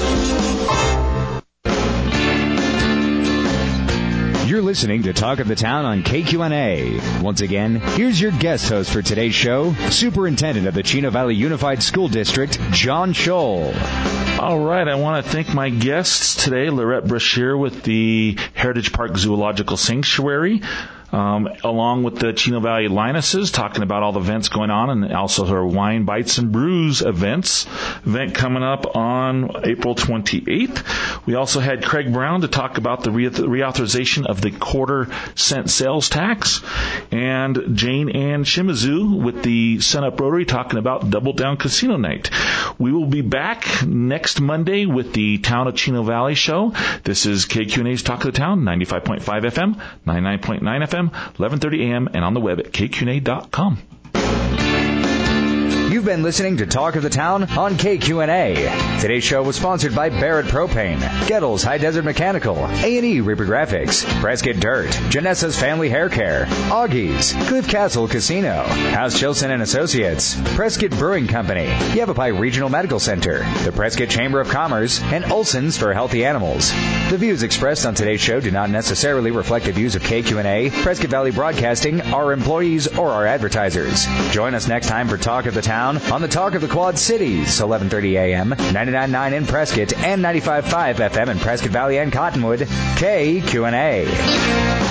You're listening to Talk of the Town on KQNA. Once again, here's your guest host for today's show, Superintendent of the Chino Valley Unified School District, John Scholl. All right, I want to thank my guests today, Lorette Brashear with the Heritage Park Zoological Sanctuary, along with the Chino Valley Linuses, talking about all the events going on, and also our Wine Bites and Brews event coming up on April 28th. We also had Craig Brown to talk about the reauthorization of the quarter-cent sales tax, and Jane Ann Shimizu with the Sunup Rotary talking about Double Down Casino Night. We will be back next Monday with the Town of Chino Valley show. This is KQNA's Talk of the Town, 95.5 FM, 99.9 FM, 11:30 a.m., and on the web at kqna.com. You've been listening to Talk of the Town on KQNA. Today's show was sponsored by Barrett Propane, Gettles High Desert Mechanical, A&E Reaper Graphics, Prescott Dirt, Janessa's Family Hair Care, Augie's, Cliff Castle Casino, House Chilson and Associates, Prescott Brewing Company, Yavapai Regional Medical Center, the Prescott Chamber of Commerce, and Olson's for Healthy Animals. The views expressed on today's show do not necessarily reflect the views of KQNA, Prescott Valley Broadcasting, our employees, or our advertisers. Join us next time for Talk of the Town on the Talk of the Quad Cities, 11:30 a.m., 99.9 in Prescott, and 95.5 FM in Prescott Valley and Cottonwood, KQNA.